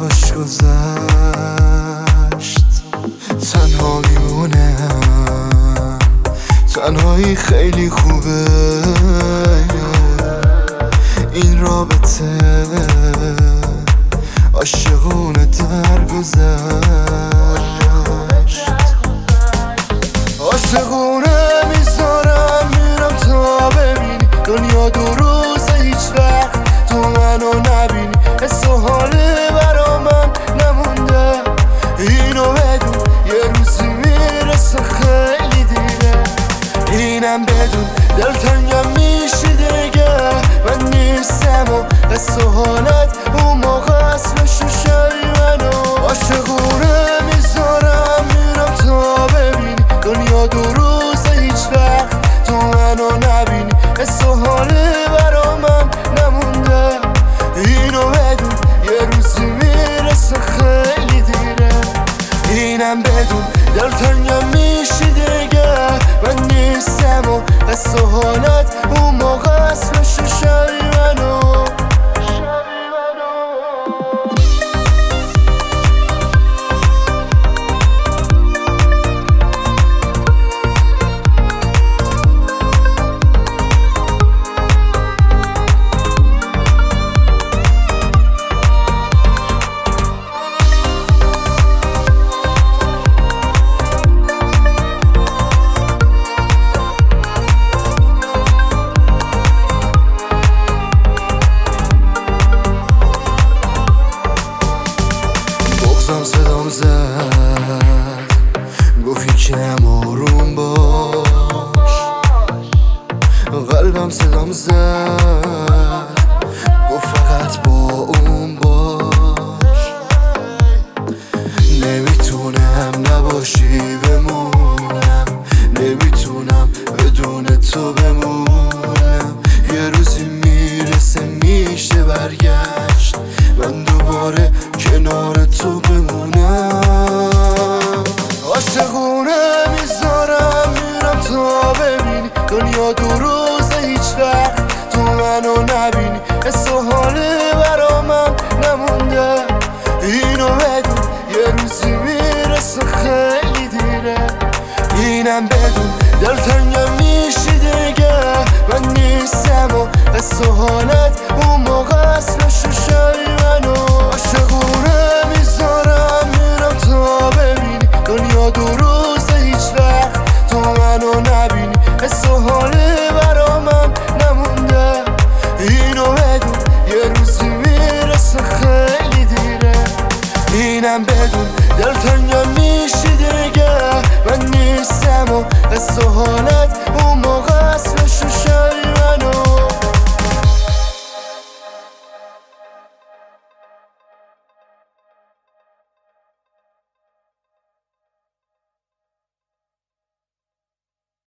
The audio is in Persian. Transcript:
خوش گذشت تنها میمونم، تنهایی خیلی خوبه، این رابطه عاشقونه درگذشت، عاشقونه میذارم میرم تا ببینی دنیا دو روزه، هیچ وقت تو منو نبینی، حس و حاله برا من نمونده، اینو بدون یه روزی میرسه خیلی دیره، اینم بدون دلتنگم میشی دیگه، من نیستم و حس و حالت اون موقع اصلشو شبی منو، عاشقونه میذارم میرم تا ببینی دنیا دو روزه، هیچ وقت تو منو نبینی، حس و حاله برا من نمونده، اینو بدون یه روزی میرسه خیلی دیره، اینم بدون دلتنگم میشی دیگه، من نیستم و حس و حالت اون موقع اصلشو شبی منو. صدام زد گفت یکم آروم باش، قلبم صدام زد گفت فقط با اون باش، نمیتونم نباشی بمونم، نمیتونم بدون تو بمونم، یه روزی میرسه میشه برگشت، من دوباره کنار تو بمونم، عاشقونه میذارم میرم تا ببینی دنیا دو روزه، هیچ وقت تو منو نبینی، حس و حاله برا من نمونده، اینو بدون یه روزی میرسه خیلی دیره، اینم بدون دلتنگم میشی دیگه، من نیستم و حس و حالت اون موقع اصلشو شبی منو، عاشقونه میذارم میرم تا ببینی دنیا دو روزه، هیچ وقت تو منو نبینی، حس و حاله برا من نمونده، اینو بدون یه روزی میرسه خیلی دیره، اینم بدون